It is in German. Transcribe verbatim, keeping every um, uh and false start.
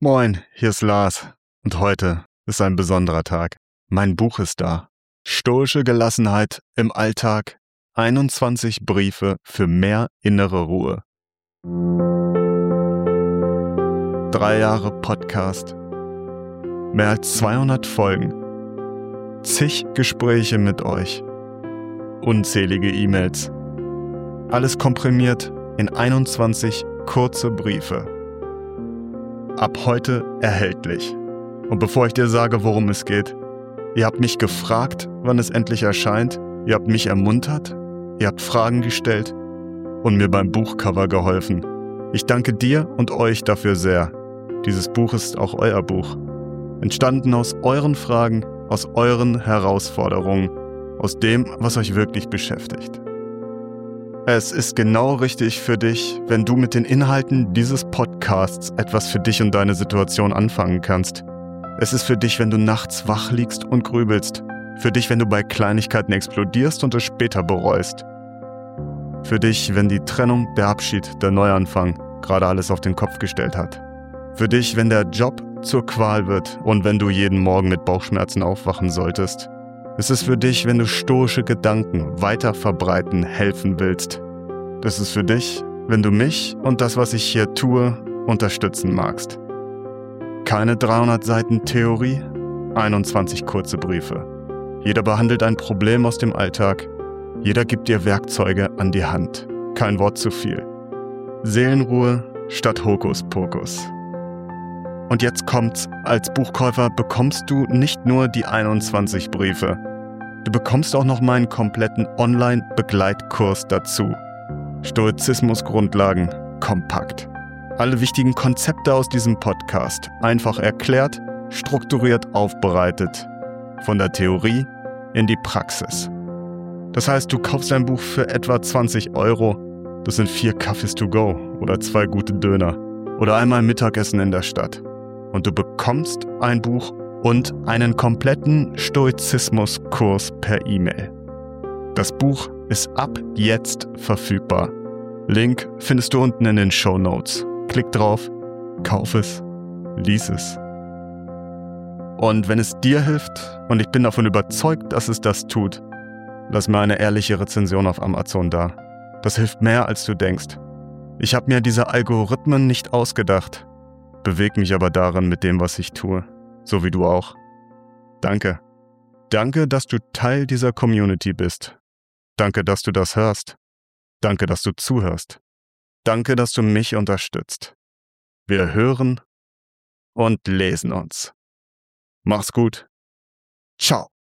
Moin, hier ist Lars und heute ist ein besonderer Tag. Mein Buch ist da. Stoische Gelassenheit im Alltag. einundzwanzig Briefe für mehr innere Ruhe. Drei Jahre Podcast. Mehr als zweihundert Folgen. Zig Gespräche mit euch. Unzählige E-Mails. Alles komprimiert in einundzwanzig kurze Briefe. Ab heute erhältlich. Und bevor ich dir sage, worum es geht, ihr habt mich gefragt, wann es endlich erscheint, ihr habt mich ermuntert, ihr habt Fragen gestellt und mir beim Buchcover geholfen. Ich danke dir und euch dafür sehr. Dieses Buch ist auch euer Buch. Entstanden aus euren Fragen, aus euren Herausforderungen, aus dem, was euch wirklich beschäftigt. Es ist genau richtig für dich, wenn du mit den Inhalten dieses Podcasts etwas für dich und deine Situation anfangen kannst. Es ist für dich, wenn du nachts wach liegst und grübelst. Für dich, wenn du bei Kleinigkeiten explodierst und es später bereust. Für dich, wenn die Trennung, der Abschied, der Neuanfang gerade alles auf den Kopf gestellt hat. Für dich, wenn der Job zur Qual wird und wenn du jeden Morgen mit Bauchschmerzen aufwachen solltest. Es ist für dich, wenn du stoische Gedanken weiter verbreiten, helfen willst. Das ist für dich, wenn du mich und das, was ich hier tue, unterstützen magst. Keine dreihundert Seiten Theorie, einundzwanzig kurze Briefe. Jeder behandelt ein Problem aus dem Alltag. Jeder gibt dir Werkzeuge an die Hand. Kein Wort zu viel. Seelenruhe statt Hokuspokus. Und jetzt kommt's, als Buchkäufer bekommst du nicht nur die einundzwanzig Briefe. Du bekommst auch noch meinen kompletten Online-Begleitkurs dazu. Stoizismus-Grundlagen, kompakt. Alle wichtigen Konzepte aus diesem Podcast, einfach erklärt, strukturiert aufbereitet. Von der Theorie in die Praxis. Das heißt, du kaufst ein Buch für etwa zwanzig Euro. Das sind vier Kaffees to go oder zwei gute Döner. Oder einmal Mittagessen in der Stadt. Und du bekommst ein Buch und einen kompletten Stoizismus-Kurs per E-Mail. Das Buch ist ab jetzt verfügbar. Link findest du unten in den Shownotes. Klick drauf, kauf es, lies es. Und wenn es dir hilft, und ich bin davon überzeugt, dass es das tut, lass mir eine ehrliche Rezension auf Amazon da. Das hilft mehr, als du denkst. Ich habe mir diese Algorithmen nicht ausgedacht. Beweg mich aber darin mit dem, was ich tue. So wie du auch. Danke. Danke, dass du Teil dieser Community bist. Danke, dass du das hörst. Danke, dass du zuhörst. Danke, dass du mich unterstützt. Wir hören und lesen uns. Mach's gut. Ciao.